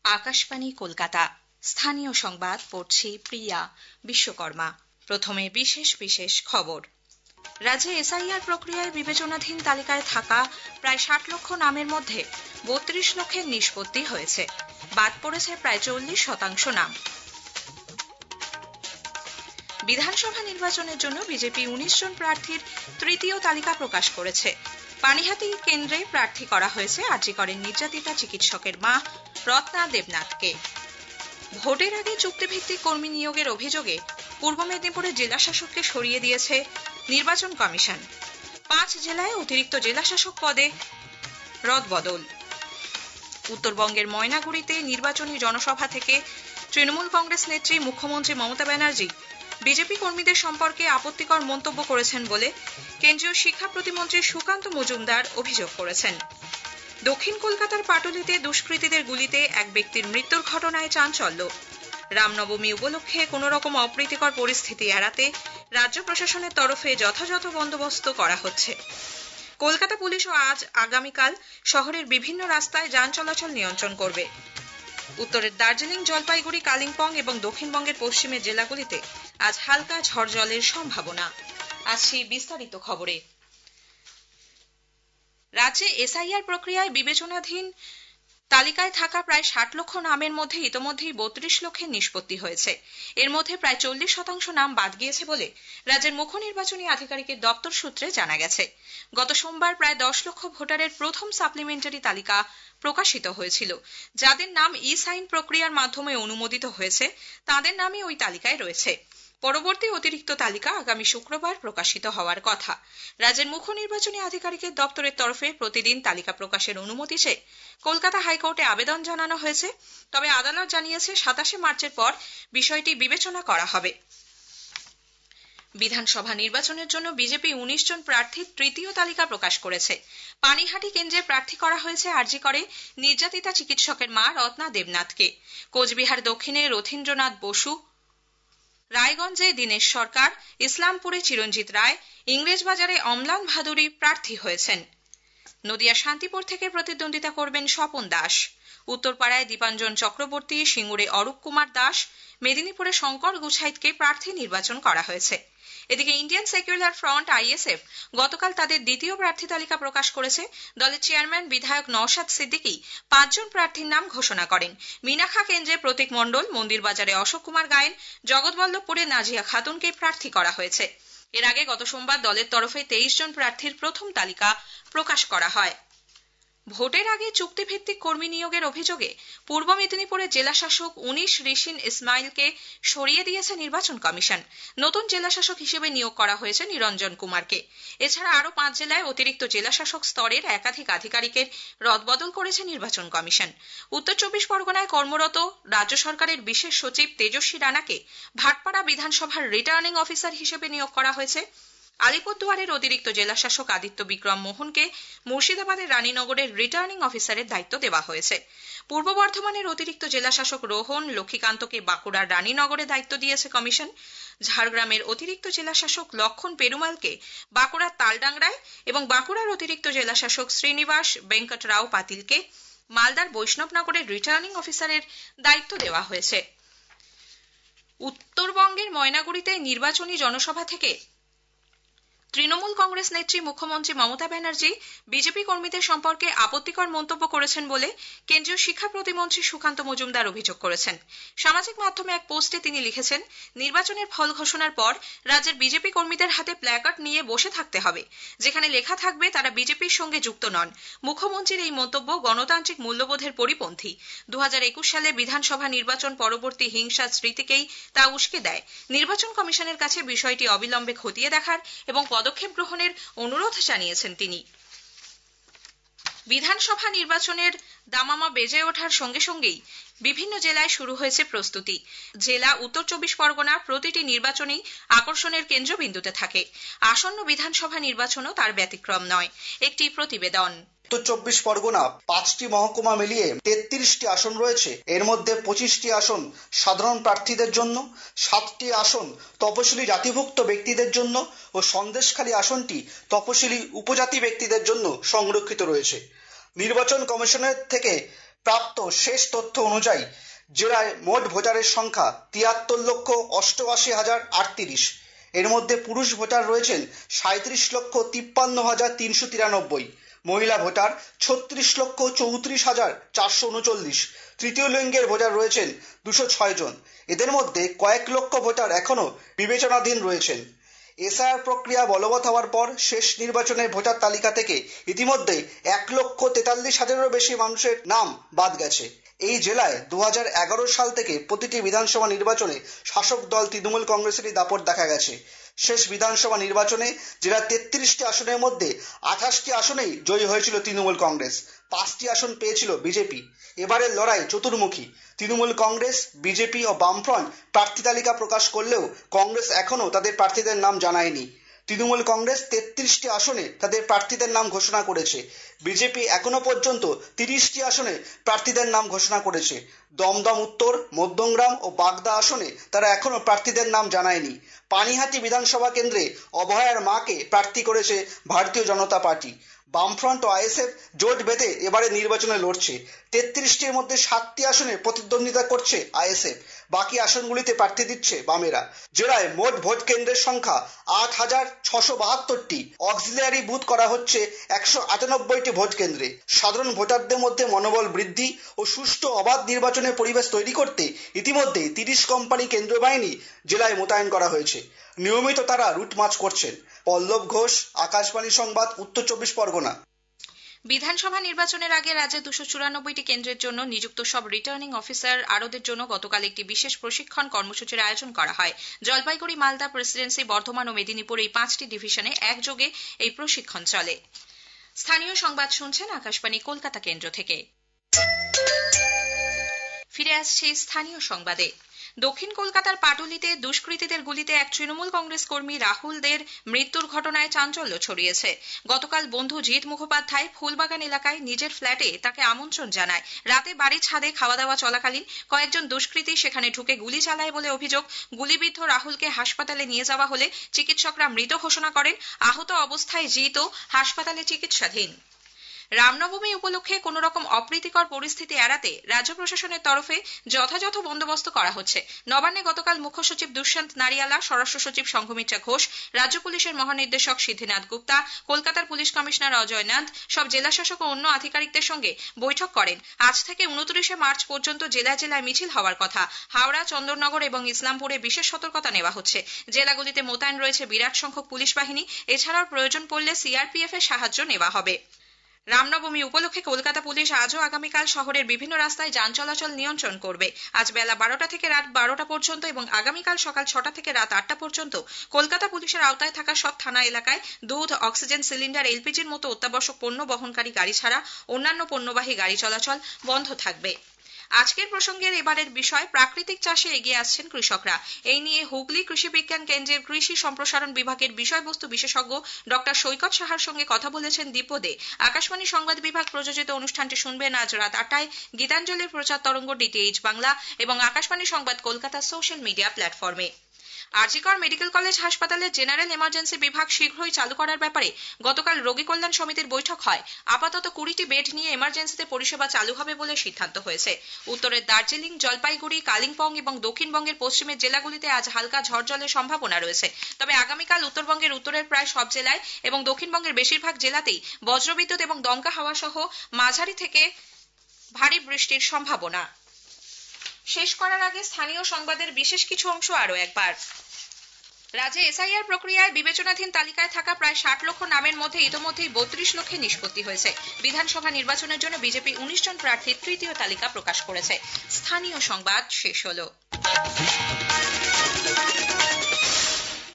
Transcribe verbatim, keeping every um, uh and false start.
আকাশবাণী কলকাতা। স্থানীয় সংবাদ পড়ছি প্রিয়া বিশ্বকর্মা। প্রথমে বিশেষ বিশেষ খবর। রাজ্যে এসআইআর প্রক্রিয়ায় বিবেচনাধীন তালিকায় থাকা প্রায় ষাট লক্ষ নামের মধ্যে বত্রিশ লক্ষের নিষ্পত্তি হয়েছে। বাদ পড়েছে প্রায় চল্লিশ শতাংশ নাম। বিধানসভা নির্বাচনের জন্য বিজেপি উনিশ জন প্রার্থীর তৃতীয় তালিকা প্রকাশ করেছে। পানিহাটি কেন্দ্রে প্রার্থী করা হয়েছে আরজি করের নির্যাতিতা চিকিৎসকের মা রত্না দেবনাথকে। ভোটের আগে চুক্তিভিত্তিক কর্মী নিয়োগের অভিযোগে পূর্ব মেদিনীপুরের জেলাশাসককে সরিয়ে দিয়েছে নির্বাচন কমিশন। পাঁচ জেলায় অতিরিক্ত জেলাশাসক পদে রদবদল। উত্তরবঙ্গের ময়নাগুড়িতে নির্বাচনী জনসভা থেকে তৃণমূল কংগ্রেস নেত্রী মুখ্যমন্ত্রী মমতা ব্যানার্জি বিজেপি কর্মীদের সম্পর্কে আপত্তিকর মন্তব্য করেছেন বলে কেন্দ্রীয় শিক্ষা প্রতিমন্ত্রী সুকান্ত মজুমদার অভিযোগ করেছেন। দক্ষিণ কলকাতার পাটুলিতে দুষ্কৃতীদের গুলিতে এক ব্যক্তির মৃত্যুর ঘটনায় চাঞ্চল্য। রামনবমী উপলক্ষে কোন রকম অপ্রীতিকর পরিস্থিতি এড়াতে রাজ্য প্রশাসনের তরফে যথাযথ বন্দোবস্ত করা হচ্ছে। কলকাতা পুলিশও আজ আগামীকাল শহরের বিভিন্ন রাস্তায় যান চলাচল নিয়ন্ত্রণ করবে। উত্তরের দার্জিলিং, জলপাইগুড়ি, কালিম্পং এবং দক্ষিণবঙ্গের পশ্চিমের জেলাগুলিতে আজ হালকা ঝড় জলের সম্ভাবনা। আসছি বিস্তারিত খবরে। রাজ্যে এসআইআর প্রক্রিয়ায় বিবেচনাধীন তালিকায় থাকা প্রায় ষাট লক্ষ নামের মধ্যে ইতোমধ্যেই বত্রিশ লক্ষের নিষ্পত্তি হয়েছে। এর মধ্যে প্রায় চল্লিশ শতাংশ নাম বাদ গিয়েছে বলে রাজ্যের মুখ্য নির্বাচনী আধিকারিকের দপ্তর সূত্রে জানা গেছে। গত সোমবার প্রায় দশ লক্ষ ভোটারের প্রথম সাপ্লিমেন্টারি তালিকা প্রকাশিত হয়েছিল। যাদের নাম ই সাইন প্রক্রিয়ার মাধ্যমে অনুমোদিত হয়েছে তাদের নামই ওই তালিকায় রয়েছে। পরবর্তী অতিরিক্ত তালিকা আগামী শুক্রবার প্রকাশিত হওয়ার কথা। রাজ্যের মুখ্য নির্বাচনী আধিকারিকের দপ্তরের তরফে প্রতিদিন তালিকা প্রকাশের অনুমতি চেয়ে কলকাতা হাইকোর্টে আবেদন জানানো হয়েছে। তবে আদালত জানিয়েছে সাতাশে মার্চের পর বিষয়টি বিবেচনা করা হবে। বিধানসভা নির্বাচনের জন্য বিজেপি উনিশ জন প্রার্থীর তৃতীয় তালিকা প্রকাশ করেছে। পানিহাটি কেন্দ্রে প্রার্থী করা হয়েছে আরজি করে নির্যাতিতা চিকিৎসকের মা রত্না দেবনাথকে। কোচবিহার দক্ষিণে রথীন্দ্রনাথ বসু, রায়গঞ্জে দীনেশ সরকার, ইসলামপুরে চিরঞ্জিত রায়, ইংরেজবাজারে অম্লান ভাদুরী প্রার্থী হয়েছেন। নদিয়া শান্তিপুর থেকে প্রতিদ্বন্দ্বিতা করবেন স্বপন দাস। উত্তরপাড়ায় দীপাঞ্জন চক্রবর্তী, সিঙ্গুরে অরূপ কুমার দাস, মেদিনীপুরে শঙ্কর গুছাইতকে প্রার্থী নির্বাচন করা হয়েছে। এদিকে ইন্ডিয়ান সেকুলার ফ্রন্ট আইএসএফ গতকাল তাদের দ্বিতীয় প্রার্থী তালিকা প্রকাশ করেছে। দলের চেয়ারম্যান বিধায়ক নওশাদ সিদ্দিকী পাঁচজন প্রার্থীর নাম ঘোষণা করেন। মিনাখা কেন্দ্রে প্রতীক মণ্ডল, মন্দিরবাজারে অশোক কুমার গায়েন, জগৎবল্লভপুরে নাজিয়া খাতুনকে প্রার্থী করা হয়েছে। এর আগে গত সোমবার দলের তরফে তেইশ জন প্রার্থীর প্রথম তালিকা প্রকাশ করা হয়। ভোটের আগে চুক্তিভিত্তিক কর্মী নিয়োগের অভিযোগে পূর্ব মেদিনীপুরের জেলাশাসক উনিশ ঋষিন ইসমাইলকে সরিয়ে দিয়েছে নির্বাচন কমিশন। নতুন জেলাশাসক হিসেবে নিয়োগ করা হয়েছে নিরঞ্জন কুমারকে। এছাড়া আরও পাঁচ জেলায় অতিরিক্ত জেলাশাসক স্তরের একাধিক আধিকারিকের রদবদল করেছে নির্বাচন কমিশন। উত্তর চব্বিশ পরগনায় কর্মরত রাজ্য সরকারের বিশেষ সচিব তেজস্বী রানাকে ভাটপাড়া বিধানসভার রিটার্নিং অফিসার হিসেবে নিয়োগ করা হয়েছে। আলিপুরদুয়ারের অতিরিক্ত জেলাশাসক আদিত্য বিক্রম মোহনকে মুর্শিদাবাদের রানীনগরের রিটার্নিং অফিসারের দায়িত্ব দেওয়া হয়েছে। পূর্ব বর্ধমানের অতিরিক্ত জেলাশাসক রোহন লক্ষ্মীকান্তকে বাঁকুড়ার রানীনগরে দায়িত্ব দিয়েছে কমিশন। ঝাড়গ্রামের অতিরিক্ত জেলাশাসক লক্ষণ পেরুমালকে বাঁকুড়ার তালডাংরায় এবং বাঁকুড়ার অতিরিক্ত জেলাশাসক শ্রীনিবাস বেঙ্কট রাও পাতিলকে মালদার বৈষ্ণবনগরের রিটার্নিং অফিসারের দায়িত্ব দেওয়া হয়েছে। উত্তরবঙ্গের ময়নাগুড়িতে নির্বাচনী জনসভা থেকে তৃণমূল কংগ্রেস নেত্রী মুখ্যমন্ত্রী মমতা ব্যানার্জি বিজেপি কর্মীদের সম্পর্কে আপত্তিকর মন্তব্য করেছেন বলে কেন্দ্রীয় শিক্ষা প্রতিমন্ত্রী সুকান্ত মজুমদার অভিযোগ করেছেন। সামাজিক মাধ্যমে এক পোস্টে তিনি লিখেছেন, নির্বাচনের ফল ঘোষণার পর রাজ্যের বিজেপি কর্মীদের হাতে প্ল্যাকার্ড নিয়ে বসে থাকতে হবে, যেখানে লেখা থাকবে তারা বিজেপির সঙ্গে যুক্ত নন। মুখ্যমন্ত্রীর এই মন্তব্য গণতান্ত্রিক মূল্যবোধের পরিপন্থী। দু হাজার একুশ সালে বিধানসভা নির্বাচন পরবর্তী হিংসার স্মৃতিকেই তা উস্কে দেয়। নির্বাচন কমিশনের কাছে বিষয়টি অবিলম্বে খতিয়ে দেখার এবং পদক্ষেপ গ্রহণের অনুরোধ জানিয়েছেন তিনি। বিধানসভা নির্বাচনের দামামা বেজে ওঠার সঙ্গে সঙ্গেই বিভিন্ন জেলায় শুরু হয়েছে প্রস্তুতি। জেলা উত্তর চব্বিশ পরগনা প্রতিটি নির্বাচনেই আকর্ষণের কেন্দ্রবিন্দুতে থাকে। আসন্ন বিধানসভা নির্বাচনও তার ব্যতিক্রম নয়। একটি প্রতিবেদন। উত্তর চব্বিশ পরগনা পাঁচটি মহকুমা মিলিয়ে তেত্রিশটি আসন রয়েছে। এর মধ্যে পঁচিশটি আসন সাধারণ প্রার্থীদের জন্য, সাতটি আসন তপশিলি জাতিভুক্ত ব্যক্তিদের জন্য ও সন্দেশখালী আসনটি তপশিলি উপজাতি ব্যক্তিদের জন্য সংরক্ষিত রয়েছে। নির্বাচন কমিশনের থেকে প্রাপ্ত শেষ তথ্য অনুযায়ী জেলায় মোট ভোটারের সংখ্যা তিয়াত্তর লক্ষ অষ্টআশি হাজার আটত্রিশ। এর মধ্যে পুরুষ ভোটার রয়েছেন সাঁইত্রিশ লক্ষ তিপ্পান্ন হাজার তিনশো তিরানব্বই, মহিলা ভোটার ছত্রিশ লক্ষ চৌত্রিশ হাজার চারশো উনচল্লিশ, তৃতীয় লিঙ্গের ভোটার রয়েছেন দুশো ছয় জন। এদের মধ্যে কয়েক লক্ষ ভোটার এখনও বিবেচনাধীন রয়েছেন। এসআইআর প্রক্রিয়া বলবৎ হওয়ার পর শেষ নির্বাচনের ভোটার তালিকা থেকে ইতিমধ্যে এক লক্ষ তেতাল্লিশ হাজারেরও বেশি মানুষের নাম বাদ গেছে। এই জেলায় দু হাজার এগারো সাল থেকে প্রতিটি বিধানসভা নির্বাচনে শাসক দল তৃণমূল কংগ্রেসেরই দাপট দেখা গেছে। শেষ বিধানসভা নির্বাচনে জেলার তেত্রিশটি আসনের মধ্যে আঠাশটি আসনেই জয়ী হয়েছিল তৃণমূল কংগ্রেস, পাঁচটি আসন পেয়েছিল বিজেপি। এবারের লড়াই চতুর্মুখী। তৃণমূল কংগ্রেস, বিজেপি ও বামফ্রন্ট প্রার্থী তালিকা প্রকাশ করলেও কংগ্রেস এখনও তাদের প্রার্থীদের নাম জানায়নি। তৃণমূল কংগ্রেস তেত্রিশটি আসনে তাদের প্রার্থীদের নাম ঘোষণা করেছে। বিজেপি এখনো পর্যন্ত তিরিশটি আসনে প্রার্থীদের নাম ঘোষণা করেছে। দমদম উত্তর, মধ্যমগ্রাম ও বাগদা আসনে তারা এখনো প্রার্থীদের নাম জানায়নি। পানিহাটি বিধানসভা কেন্দ্রে অভয়ার মাকে প্রার্থী করেছে ভারতীয় জনতা পার্টি। বামফ্রন্ট ও আইএসএফ জোট বেঁধে এবারে নির্বাচনে লড়ছে। তেত্রিশটির মধ্যে সাতটি আসনে প্রতিদ্বন্দ্বিতা করছে আইএসএফ, বাকি আসনগুলিতে প্রার্থী দিচ্ছে বামেরা। জেলায় মোট ভোট কেন্দ্রের সংখ্যা আট হাজার ছশো বাহাত্তরটি, অক্সিলিয়ারি বুথ করা হচ্ছে একশো আটানব্বইটি ভোট কেন্দ্রে। সাধারণ ভোটারদের মধ্যে মনোবল বৃদ্ধি ও সুষ্ঠু অবাধ নির্বাচনের পরিবেশ তৈরি করতে ইতিমধ্যে তিরিশ কোম্পানি কেন্দ্রীয় বাহিনী জেলায় মোতায়েন করা হয়েছে। নিয়মিত তারা রুট মার্চ করছেন। পল্লব ঘোষ, আকাশবাণী সংবাদ, উত্তর চব্বিশ পরগনা। বিধানসভা নির্বাচনের আগে রাজ্যে দুশো চুরানব্বইটি কেন্দ্রের জন্য নিযুক্ত সব রিটার্নিং অফিসার আরোদের জন্য গতকাল একটি বিশেষ প্রশিক্ষণ কর্মসূচির আয়োজন করা হয়। জলপাইগুড়ি, মালদা, প্রেসিডেন্সি, বর্ধমান ও মেদিনীপুর এই পাঁচটি ডিভিশনে একযোগে এই প্রশিক্ষণ চলে। স্থানীয় সংবাদ শুনছেন আকাশবাণী কলকাতা কেন্দ্র থেকে। ফিরে আসছে স্থানীয় সংবাদে। দক্ষিণ কলকাতার পাটুলিতে দুষ্কৃতীদের গুলিতে এক তৃণমূল কংগ্রেস কর্মী রাহুল দের মৃত্যুর ঘটনায় চাঞ্চল্য ছড়িয়েছে। গতকাল বন্ধু জিৎ মুখোপাধ্যায় ফুলবাগান এলাকায় নিজের ফ্ল্যাটে তাকে আমন্ত্রণ জানায়। রাতে বাড়ির ছাদে খাওয়া দাওয়া চলাকালীন কয়েকজন দুষ্কৃতী সেখানে ঢুকে গুলি চালায় বলে অভিযোগ। গুলিবিদ্ধ রাহুলকে হাসপাতালে নিয়ে যাওয়া হলে চিকিৎসকরা মৃত ঘোষণা করেন। আহত অবস্থায় জিৎও হাসপাতালে চিকিৎসাধীন। রামনবমী উপলক্ষে কোন রকম অপ্রীতিকর পরিস্থিতি এড়াতে রাজ্য প্রশাসনের তরফে যথাযথ বন্দোবস্ত করা হচ্ছে। নবান্নে গতকাল মুখ্য সচিব দুষ্যন্ত নারিয়ালা, স্বরাষ্ট্র সচিব সংঘমিত্রা ঘোষ, রাজ্য পুলিশের মহানির্দেশক সিদ্ধিনাথ গুপ্তা, কলকাতার পুলিশ কমিশনার অজয় নাথ, সব জেলাশাসক ও অন্য আধিকারিকদের সঙ্গে বৈঠক করেন। আজ থেকে উনত্রিশে মার্চ পর্যন্ত জেলায় জেলায় মিছিল হওয়ার কথা। হাওড়া, চন্দননগর এবং ইসলামপুরে বিশেষ সতর্কতা নেওয়া হচ্ছে। জেলাগুলিতে মোতায়েন রয়েছে বিরাট সংখ্যক পুলিশ বাহিনী। এছাড়াও প্রয়োজন পড়লে সিআরপিএফ এর সাহায্য নেওয়া হবে। রামনবমী উপলক্ষে কলকাতা পুলিশ আজও আগামীকাল শহরের বিভিন্ন রাস্তায় যান চলাচল নিয়ন্ত্রণ করবে। আজ বেলা বারোটা থেকে রাত বারোটা পর্যন্ত এবং আগামীকাল সকাল ছটা থেকে রাত আটটা পর্যন্ত কলকাতা পুলিশের আওতায় থাকা সব থানা এলাকায় দুধ, অক্সিজেন সিলিন্ডার, এলপিজির মতো অত্যাবশ্যক পণ্য বহনকারী গাড়ি ছাড়া অন্যান্য পণ্যবাহী গাড়ি চলাচল বন্ধ থাকবে। আজকের প্রসঙ্গের এবারের বিষয় প্রাকৃতিক চাষে এগিয়ে আসছেন কৃষকরা। এই নিয়ে হুগলি কৃষি বিজ্ঞান কেন্দ্রের কৃষি সম্প্রসারণ বিভাগের বিষয়বস্তু বিশেষজ্ঞ ডক্টর সৈকত সাহার সঙ্গে কথা বলেছেন দীপু দে। আকাশবাণী সংবাদ বিভাগ প্রযোজিত অনুষ্ঠানটি শুনবেন আজ রাত আটটায় গীতাঞ্জলির প্রচার তরঙ্গ ডিটিএইচ বাংলা এবং আকাশবাণী সংবাদ কলকাতা সোশ্যাল মিডিয়া প্ল্যাটফর্মে। আরজি কর মেডিকেল কলেজ হাসপাতালের জেনারেল এমার্জেন্সি বিভাগ শীঘ্রই চালু করার ব্যাপারে গতকাল রোগী কল্যাণ সমিতির বৈঠক হয়। আপাতত কুড়িটি বেড নিয়ে এমার্জেন্সিতে পরিষেবা চালু হবে বলে সিদ্ধান্ত হয়েছে। উত্তরের দার্জিলিং, জলপাইগুড়ি, কালিম্পং এবং দক্ষিণবঙ্গের পশ্চিমের জেলাগুলিতে আজ হালকা ঝড় জলের সম্ভাবনা রয়েছে। তবে আগামীকাল উত্তরবঙ্গের উত্তরের প্রায় সব জেলায় এবং দক্ষিণবঙ্গের বেশিরভাগ জেলাতেই বজ্রবিদ্যুৎ এবং দমকা হাওয়া সহ মাঝারি থেকে ভারী বৃষ্টির সম্ভাবনা। শেষ করার আগে স্থানীয় সংবাদের বিশেষ কিছু অংশ আরও একবার। রাজ্যে এসআইআর প্রক্রিয়ায় বিবেচনাধীন তালিকায় থাকা প্রায় ষাট লক্ষ নামের মধ্যে ইতোমধ্যেই বত্রিশ লক্ষে নিষ্পত্তি হয়েছে। বিধানসভা নির্বাচনের জন্য বিজেপি উনিশ জন প্রার্থীর তৃতীয় তালিকা প্রকাশ করেছে। স্থানীয় সংবাদ শেষ হলো।